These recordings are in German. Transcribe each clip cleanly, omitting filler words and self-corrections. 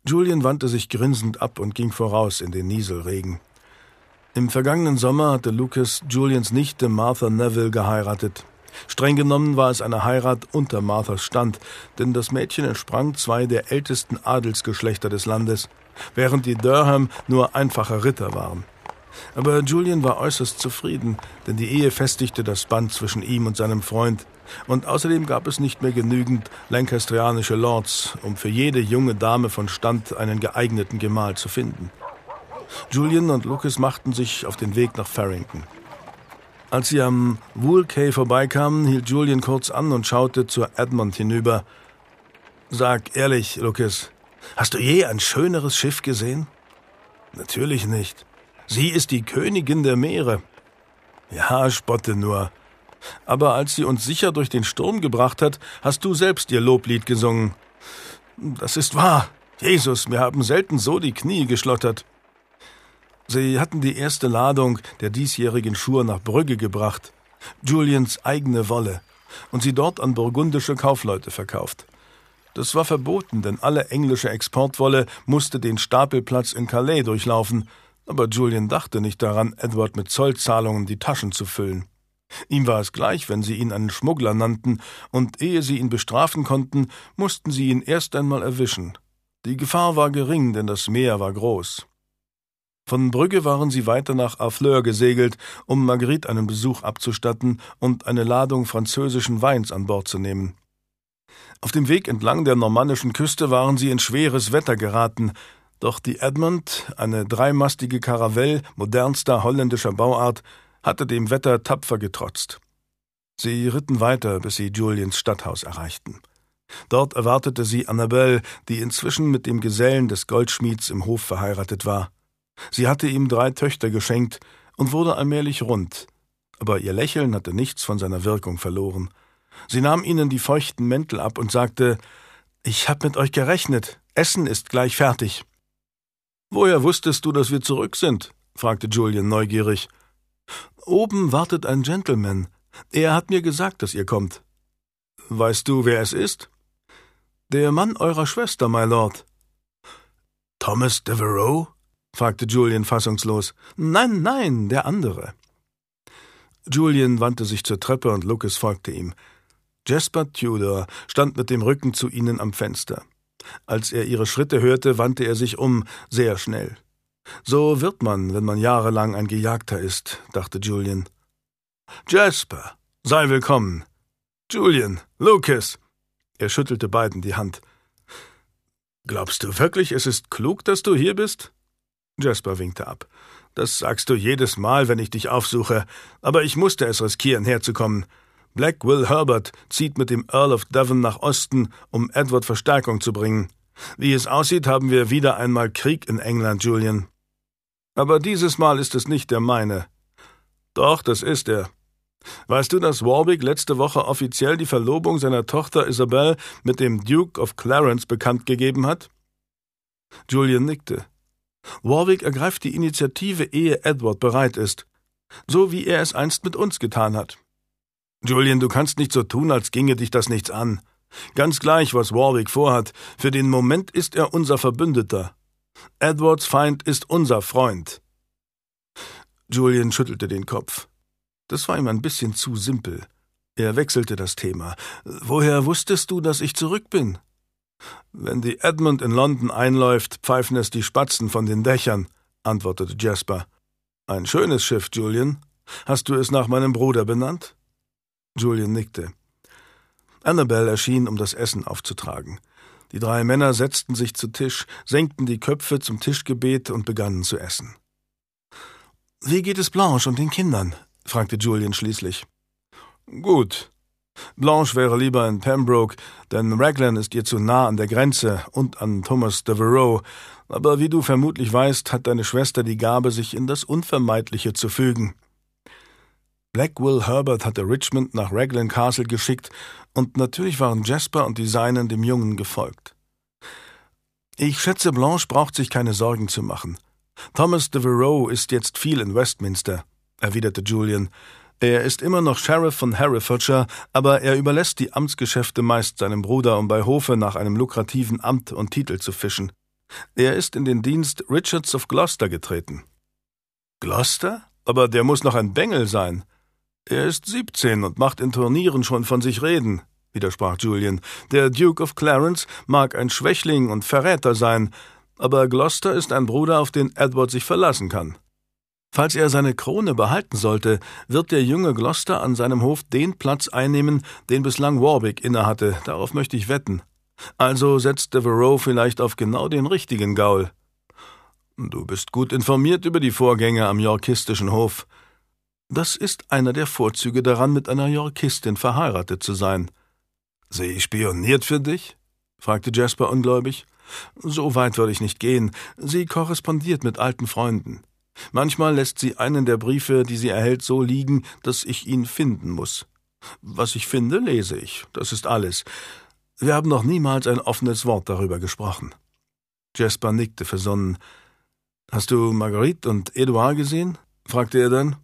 Julian wandte sich grinsend ab und ging voraus in den Nieselregen. Im vergangenen Sommer hatte Lucas Julians Nichte Martha Neville geheiratet. Streng genommen war es eine Heirat unter Marthas Stand, denn das Mädchen entsprang zwei der ältesten Adelsgeschlechter des Landes, während die Durham nur einfache Ritter waren. Aber Julian war äußerst zufrieden, denn die Ehe festigte das Band zwischen ihm und seinem Freund, und außerdem gab es nicht mehr genügend lancastrianische Lords, um für jede junge Dame von Stand einen geeigneten Gemahl zu finden. Julian und Lucas machten sich auf den Weg nach Farrington. Als sie am Wool Quay vorbeikamen, hielt Julian kurz an und schaute zur Edmond hinüber. »Sag ehrlich, Lucas, hast du je ein schöneres Schiff gesehen?« »Natürlich nicht. Sie ist die Königin der Meere.« »Ja, spotte nur. Aber als sie uns sicher durch den Sturm gebracht hat, hast du selbst ihr Loblied gesungen.« »Das ist wahr. Jesus, mir haben selten so die Knie geschlottert.« Sie hatten die erste Ladung der diesjährigen Schur nach Brügge gebracht, Julians eigene Wolle, und sie dort an burgundische Kaufleute verkauft. Das war verboten, denn alle englische Exportwolle musste den Stapelplatz in Calais durchlaufen, aber Julian dachte nicht daran, Edward mit Zollzahlungen die Taschen zu füllen. Ihm war es gleich, wenn sie ihn einen Schmuggler nannten, und ehe sie ihn bestrafen konnten, mussten sie ihn erst einmal erwischen. Die Gefahr war gering, denn das Meer war groß. Von Brügge waren sie weiter nach Harfleur gesegelt, um Marguerite einen Besuch abzustatten und eine Ladung französischen Weins an Bord zu nehmen. Auf dem Weg entlang der normannischen Küste waren sie in schweres Wetter geraten, doch die Edmond, eine dreimastige Karavelle modernster holländischer Bauart, hatte dem Wetter tapfer getrotzt. Sie ritten weiter, bis sie Julians Stadthaus erreichten. Dort erwartete sie Annabelle, die inzwischen mit dem Gesellen des Goldschmieds im Hof verheiratet war. Sie hatte ihm 3 Töchter geschenkt und wurde allmählich rund, aber ihr Lächeln hatte nichts von seiner Wirkung verloren. Sie nahm ihnen die feuchten Mäntel ab und sagte, »Ich hab mit euch gerechnet, Essen ist gleich fertig.« »Woher wusstest du, dass wir zurück sind?« fragte Julian neugierig. »Oben wartet ein Gentleman. Er hat mir gesagt, dass ihr kommt.« »Weißt du, wer es ist?« »Der Mann eurer Schwester, my Lord.« »Thomas Devereux?« fragte Julian fassungslos. »Nein, der andere.« Julian wandte sich zur Treppe und Lucas folgte ihm. Jasper Tudor stand mit dem Rücken zu ihnen am Fenster. Als er ihre Schritte hörte, wandte er sich um, sehr schnell. »So wird man, wenn man jahrelang ein Gejagter ist«, dachte Julian. »Jasper, sei willkommen. Julian, Lucas.« Er schüttelte beiden die Hand. »Glaubst du wirklich, es ist klug, dass du hier bist?« Jasper winkte ab. »Das sagst du jedes Mal, wenn ich dich aufsuche, aber ich musste es riskieren, herzukommen. Black Will Herbert zieht mit dem Earl of Devon nach Osten, um Edward Verstärkung zu bringen. Wie es aussieht, haben wir wieder einmal Krieg in England, Julian. Aber dieses Mal ist es nicht der meine.« »Doch, das ist er. Weißt du, dass Warwick letzte Woche offiziell die Verlobung seiner Tochter Isabel mit dem Duke of Clarence bekannt gegeben hat?« Julian nickte. »Warwick ergreift die Initiative, ehe Edward bereit ist, so wie er es einst mit uns getan hat.« »Julian, du kannst nicht so tun, als ginge dich das nichts an. Ganz gleich, was Warwick vorhat, für den Moment ist er unser Verbündeter. Edwards Feind ist unser Freund.« Julian schüttelte den Kopf. Das war ihm ein bisschen zu simpel. Er wechselte das Thema. »Woher wusstest du, dass ich zurück bin?« »Wenn die Edmond in London einläuft, pfeifen es die Spatzen von den Dächern«, antwortete Jasper. »Ein schönes Schiff, Julian. Hast du es nach meinem Bruder benannt?« Julian nickte. Annabelle erschien, um das Essen aufzutragen. Die 3 Männer setzten sich zu Tisch, senkten die Köpfe zum Tischgebet und begannen zu essen. »Wie geht es Blanche und den Kindern?« fragte Julian schließlich. »Gut. Blanche wäre lieber in Pembroke, denn Raglan ist ihr zu nah an der Grenze und an Thomas Devereux, aber wie du vermutlich weißt, hat deine Schwester die Gabe, sich in das Unvermeidliche zu fügen.« Black Will Herbert hatte Richmond nach Raglan Castle geschickt, und natürlich waren Jasper und die Seinen dem Jungen gefolgt. »Ich schätze, Blanche braucht sich keine Sorgen zu machen. Thomas Devereux ist jetzt viel in Westminster«, erwiderte Julian. »Er ist immer noch Sheriff von Herefordshire, aber er überlässt die Amtsgeschäfte meist seinem Bruder, um bei Hofe nach einem lukrativen Amt und Titel zu fischen. Er ist in den Dienst Richards of Gloucester getreten. Gloucester? Aber der muss noch ein Bengel sein. Er ist 17 und macht in Turnieren schon von sich reden, widersprach Julian. Der Duke of Clarence mag ein Schwächling und Verräter sein, aber Gloucester ist ein Bruder, auf den Edward sich verlassen kann. Falls er seine Krone behalten sollte, wird der junge Gloucester an seinem Hof den Platz einnehmen, den bislang Warwick innehatte, darauf möchte ich wetten. Also setzt Devereux vielleicht auf genau den richtigen Gaul. Du bist gut informiert über die Vorgänge am yorkistischen Hof. Das ist einer der Vorzüge daran, mit einer Yorkistin verheiratet zu sein. Sie spioniert für dich? Fragte Jasper ungläubig. So weit würde ich nicht gehen. Sie korrespondiert mit alten Freunden. Manchmal lässt sie einen der Briefe, die sie erhält, so liegen, dass ich ihn finden muss. Was ich finde, lese ich. Das ist alles. Wir haben noch niemals ein offenes Wort darüber gesprochen. Jasper nickte versonnen. »Hast du Marguerite und Edouard gesehen?« fragte er dann.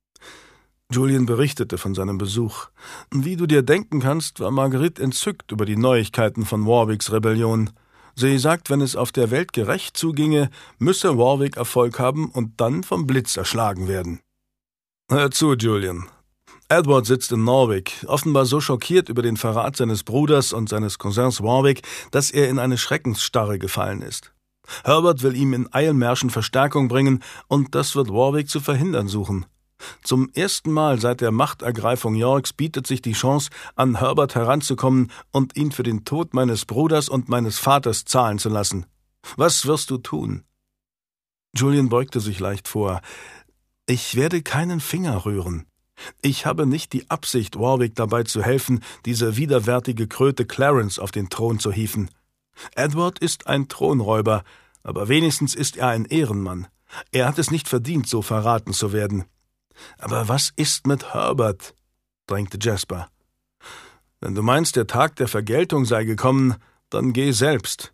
Julian berichtete von seinem Besuch. Wie du dir denken kannst, war Marguerite entzückt über die Neuigkeiten von Warwicks Rebellion. Sie sagt, wenn es auf der Welt gerecht zuginge, müsse Warwick Erfolg haben und dann vom Blitz erschlagen werden. Hör zu, Julian. Edward sitzt in Norwich, offenbar so schockiert über den Verrat seines Bruders und seines Cousins Warwick, dass er in eine Schreckensstarre gefallen ist. Herbert will ihm in Eilmärschen Verstärkung bringen, und das wird Warwick zu verhindern suchen. Zum ersten Mal seit der Machtergreifung Yorks bietet sich die Chance, an Herbert heranzukommen und ihn für den Tod meines Bruders und meines Vaters zahlen zu lassen. Was wirst du tun? Julian beugte sich leicht vor. Ich werde keinen Finger rühren. Ich habe nicht die Absicht, Warwick dabei zu helfen, diese widerwärtige Kröte Clarence auf den Thron zu hieven. Edward ist ein Thronräuber, aber wenigstens ist er ein Ehrenmann. Er hat es nicht verdient, so verraten zu werden. »Aber was ist mit Herbert?« drängte Jasper. »Wenn du meinst, der Tag der Vergeltung sei gekommen, dann geh selbst.«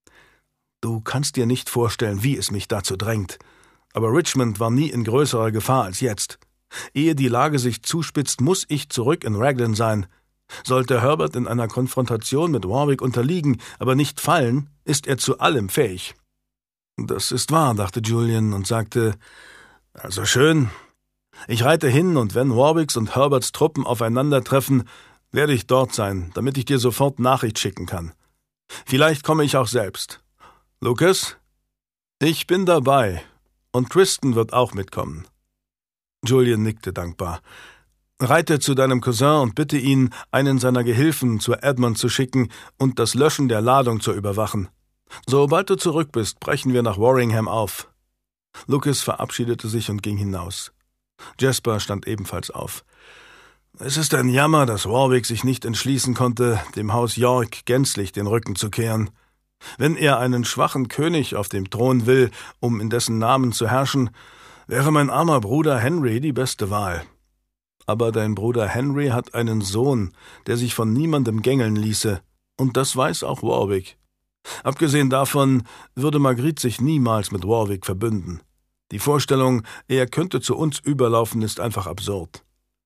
»Du kannst dir nicht vorstellen, wie es mich dazu drängt. Aber Richmond war nie in größerer Gefahr als jetzt. Ehe die Lage sich zuspitzt, muss ich zurück in Raglan sein. Sollte Herbert in einer Konfrontation mit Warwick unterliegen, aber nicht fallen, ist er zu allem fähig.« »Das ist wahr«, dachte Julian und sagte, »Also schön. Ich reite hin, und wenn Warwicks und Herberts Truppen aufeinandertreffen, werde ich dort sein, damit ich dir sofort Nachricht schicken kann. Vielleicht komme ich auch selbst. Lucas? Ich bin dabei, und Tristan wird auch mitkommen.« Julian nickte dankbar. »Reite zu deinem Cousin und bitte ihn, einen seiner Gehilfen zu Edmund zu schicken und das Löschen der Ladung zu überwachen. Sobald du zurück bist, brechen wir nach Warringham auf.« Lucas verabschiedete sich und ging hinaus. Jasper stand ebenfalls auf. »Es ist ein Jammer, dass Warwick sich nicht entschließen konnte, dem Haus York gänzlich den Rücken zu kehren. Wenn er einen schwachen König auf dem Thron will, um in dessen Namen zu herrschen, wäre mein armer Bruder Henry die beste Wahl. Aber dein Bruder Henry hat einen Sohn, der sich von niemandem gängeln ließe, und das weiß auch Warwick. Abgesehen davon würde Marguerite sich niemals mit Warwick verbünden. Die Vorstellung, er könnte zu uns überlaufen, ist einfach absurd.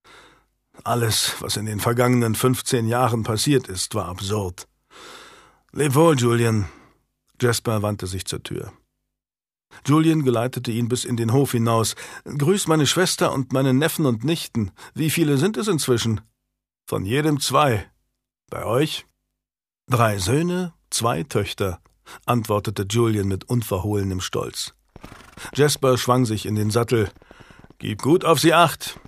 Alles, was in den vergangenen 15 Jahren passiert ist, war absurd. Leb wohl, Julian.« Jasper wandte sich zur Tür. Julian geleitete ihn bis in den Hof hinaus. »Grüß meine Schwester und meine Neffen und Nichten. Wie viele sind es inzwischen?« »Von jedem 2. Bei euch?« »3 Söhne, 2 Töchter«, antwortete Julian mit unverhohlenem Stolz. Jasper schwang sich in den Sattel. »Gib gut auf sie Acht.